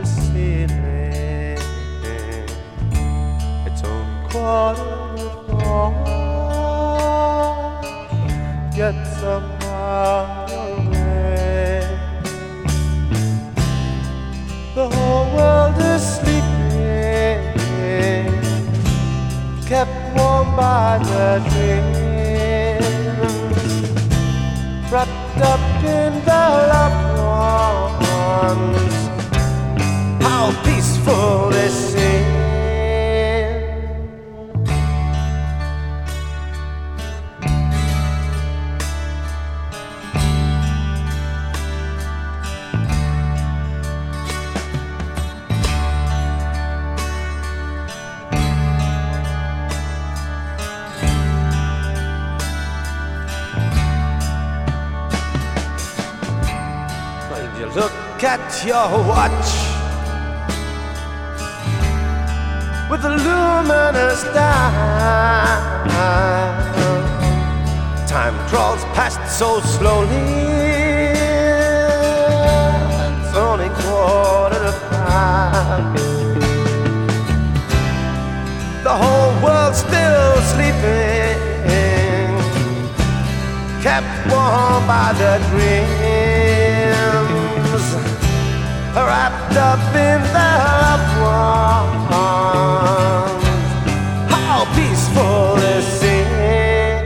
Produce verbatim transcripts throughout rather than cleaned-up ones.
the ceiling. It's a quarter to four, yet somehow away. The whole world is sleeping, kept warm by the dreams, wrapped up in the loved ones. How peaceful this seems. You look at your watch with a luminous dial. Time crawls past so slowly. It's only quarter to five. The whole world's still sleeping, kept warm by the dreams, wrapped up in the loved ones. How peaceful this seems.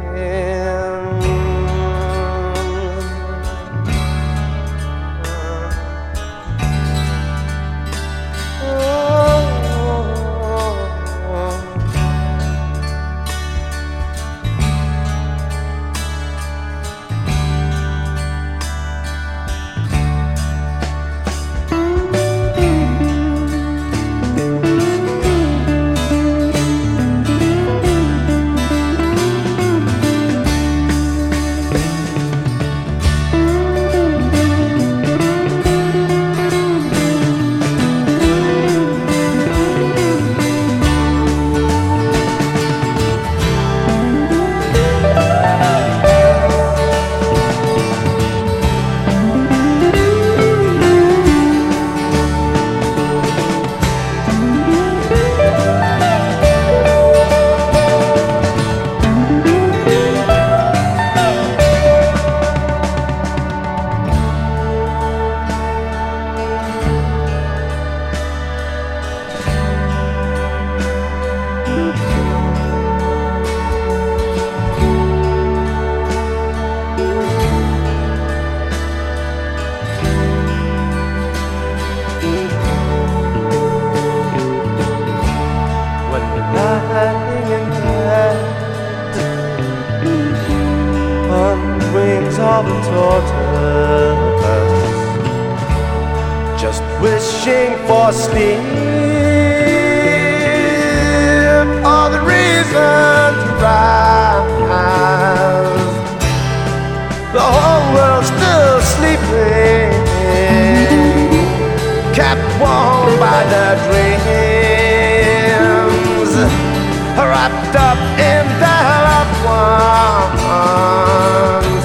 Oh. Lying in bed on wings of a tortoise, just wishing for sleep or the reason to rise. The whole world's still sleeping, kept warm by the dreams, wrapped up in the loved ones.